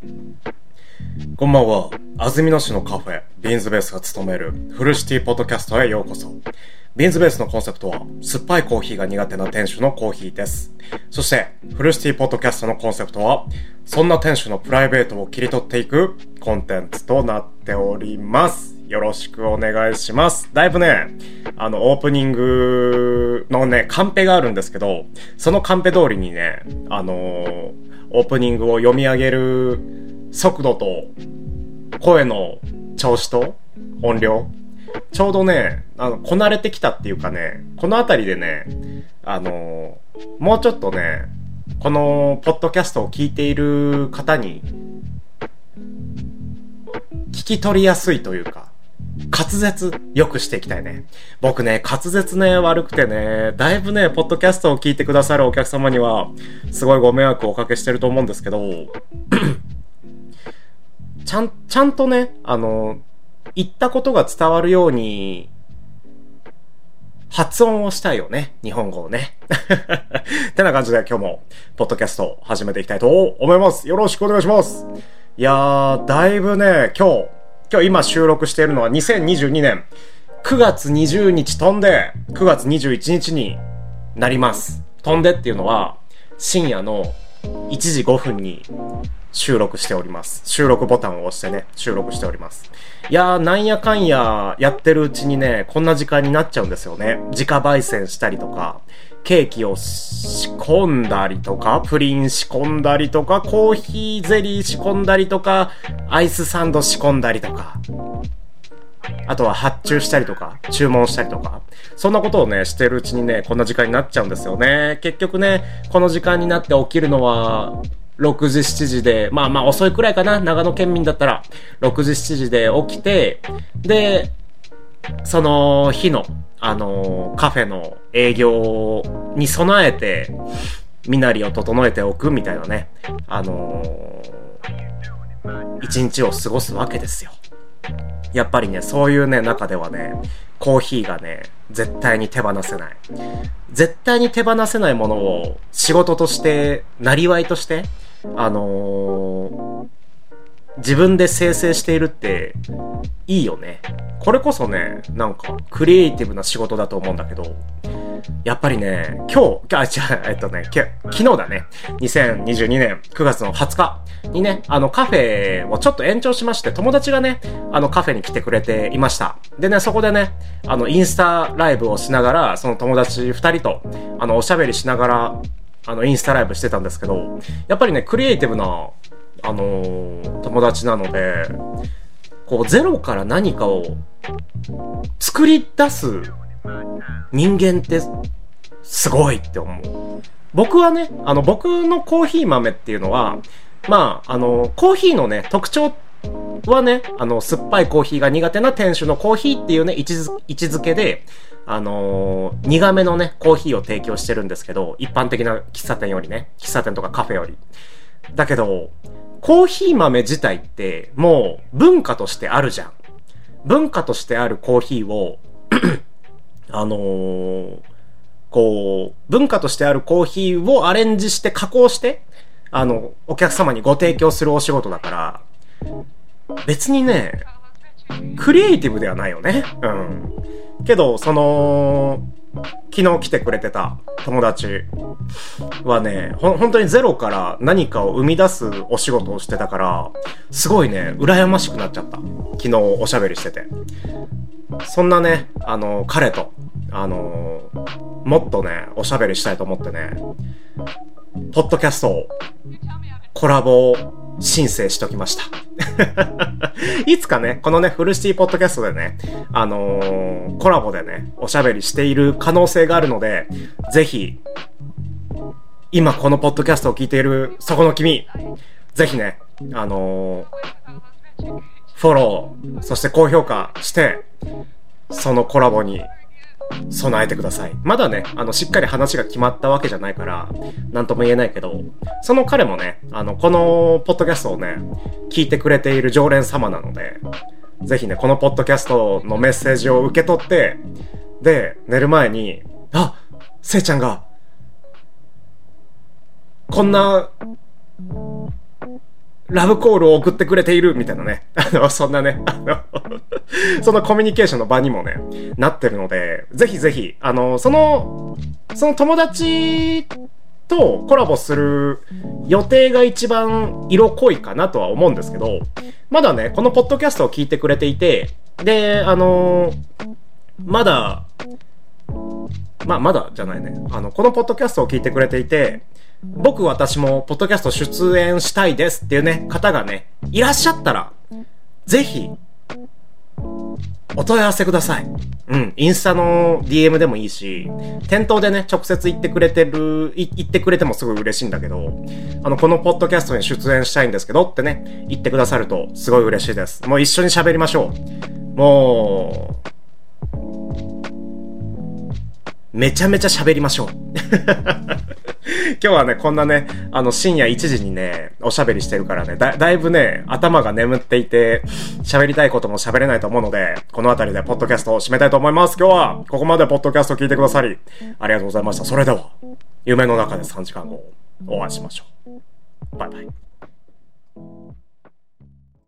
こんばんは。安曇野市のカフェ、ビーンズベースが務めるフルシティポッドキャストへようこそ。ビーンズベースのコンセプトは、酸っぱいコーヒーが苦手な店主のコーヒーです。そして、フルシティポッドキャストのコンセプトは、そんな店主のプライベートを切り取っていくコンテンツとなっております。よろしくお願いします。だいぶね、オープニングのね、カンペがあるんですけど、そのカンペ通りにね、オープニングを読み上げる速度と声の調子と音量ちょうどねこなれてきたっていうかね、このあたりでねもうちょっとねこのポッドキャストを聞いている方に聞き取りやすいというか滑舌良くしていきたいね。僕ね滑舌ね悪くてね、だいぶねポッドキャストを聞いてくださるお客様にはすごいご迷惑をおかけしてると思うんですけどちゃんとね、言ったことが伝わるように、発音をしたいよね。日本語をね。ってな感じで今日も、ポッドキャストを始めていきたいと思います。よろしくお願いします。いやー、だいぶね、今日今収録しているのは2022年9月20日飛んで、9月21日になります。飛んでっていうのは、深夜の1時5分に、収録しております。収録ボタンを押してね、収録しております。いやー、なんやかんややってるうちにね、こんな時間になっちゃうんですよね。自家焙煎したりとか、ケーキを仕込んだりとか、プリン仕込んだりとか、コーヒーゼリー仕込んだりとか、アイスサンド仕込んだりとか、あとは発注したりとか、注文したりとか、そんなことをね、してるうちにね、こんな時間になっちゃうんですよね。結局ね、この時間になって起きるのは、6時7時で、まあ遅いくらいかな、長野県民だったら6時7時で起きて、でその日のカフェの営業に備えて身なりを整えておくみたいなね一日を過ごすわけですよ。やっぱりね、そういうね中ではね、コーヒーがね絶対に手放せない、絶対に手放せないものを仕事としてなりわいとして自分で生成しているっていいよね。これこそね、なんかクリエイティブな仕事だと思うんだけど、やっぱりね、昨日だね、2022年9月の20日にね、カフェをちょっと延長しまして、友達がね、カフェに来てくれていました。でね、そこでね、インスタライブをしながら、その友達2人と、おしゃべりしながら、インスタライブしてたんですけど、やっぱりね、クリエイティブな、友達なので、こう、ゼロから何かを作り出す人間ってすごいって思う。僕はね、僕のコーヒー豆っていうのは、まあ、コーヒーのね、特徴はね、酸っぱいコーヒーが苦手な店主のコーヒーっていうね、位置づけで、苦めのね、コーヒーを提供してるんですけど、一般的な喫茶店よりね、喫茶店とかカフェより。だけど、コーヒー豆自体って、もう文化としてあるじゃん。文化としてあるコーヒーを、文化としてあるコーヒーをアレンジして加工して、お客様にご提供するお仕事だから、別にね、クリエイティブではないよね。うん。けど、昨日来てくれてた友達はね、本当にゼロから何かを生み出すお仕事をしてたから、すごいね、羨ましくなっちゃった。昨日おしゃべりしてて。そんなね、彼と、もっとね、おしゃべりしたいと思ってね、ポッドキャストをコラボ申請しときました。いつかね、このね、フルシティポッドキャストでね、コラボでね、おしゃべりしている可能性があるので、ぜひ、今このポッドキャストを聞いているそこの君、ぜひね、フォロー、そして高評価して、そのコラボに備えてください。まだね、しっかり話が決まったわけじゃないから、なんとも言えないけど、その彼もね、このポッドキャストをね、聞いてくれている常連様なので、ぜひね、このポッドキャストのメッセージを受け取って、で、寝る前に、あ、せいちゃんが、こんなラブコールを送ってくれているみたいなね。そんなね、そのコミュニケーションの場にもね、なってるので、ぜひぜひ、その友達とコラボする予定が一番色濃いかなとは思うんですけど、まだね、このポッドキャストを聞いてくれていて、で、まだじゃないね。このポッドキャストを聞いてくれていて、私もポッドキャスト出演したいですっていうね、方がね、いらっしゃったら、ぜひ、お問い合わせください。インスタの DM でもいいし、店頭でね、直接言ってくれてもすごい嬉しいんだけど、このポッドキャストに出演したいんですけどってね、言ってくださるとすごい嬉しいです。もう一緒に喋りましょう。もう、めちゃめちゃ喋りましょう。今日はね、こんなね、深夜1時にね、おしゃべりしてるからね、だいぶね、頭が眠っていて、喋りたいことも喋れないと思うので、このあたりでポッドキャストを締めたいと思います。今日は、ここまでポッドキャスト聞いてくださり、ありがとうございました。それでは、夢の中で3時間後、お会いしましょう。バイバイ。